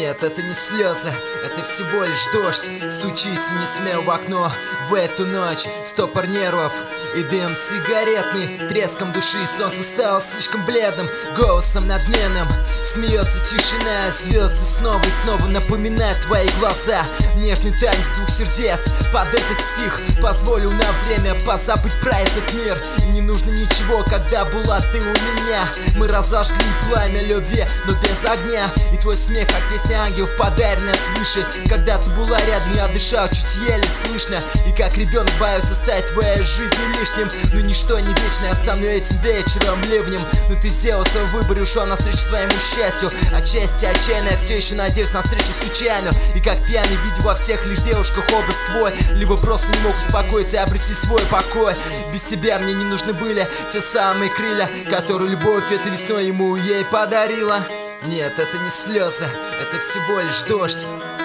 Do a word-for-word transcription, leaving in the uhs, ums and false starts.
Нет, это не слезы, это всего лишь дождь. Стучится не смел в окно в эту ночь. Стопор нервов и дым сигаретный. Треском души солнце стало слишком бледным. Голосом надменным смеется тишина. Звезды снова и снова напоминают твои глаза. Нежный танец двух сердец под этот стих позволил на время позабыть про этот мир. И не нужно ничего, когда была ты у меня. Мы разожгли пламя любви, но без огня. И твой смех, как песня ангелов, подаренная свыше. Когда ты была рядом, я дышал чуть еле слышно. И как ребенок боялся стать в твоей жизни лишним. Но ничто не вечно, я стану этим вечером ливнем. Но ты сделал свой выбор и ушел навстречу своему счастью. Отчасти отчаянно я все еще надеюсь на встречу случайно. И как пьяный видел во всех лишь девушках образ твой. Либо просто не мог успокоиться и обрести свой покой. Без тебя мне не нужны были те самые крылья, которые любовь этой весной ему ей подарила. Нет, это не слезы, это всего лишь дождь.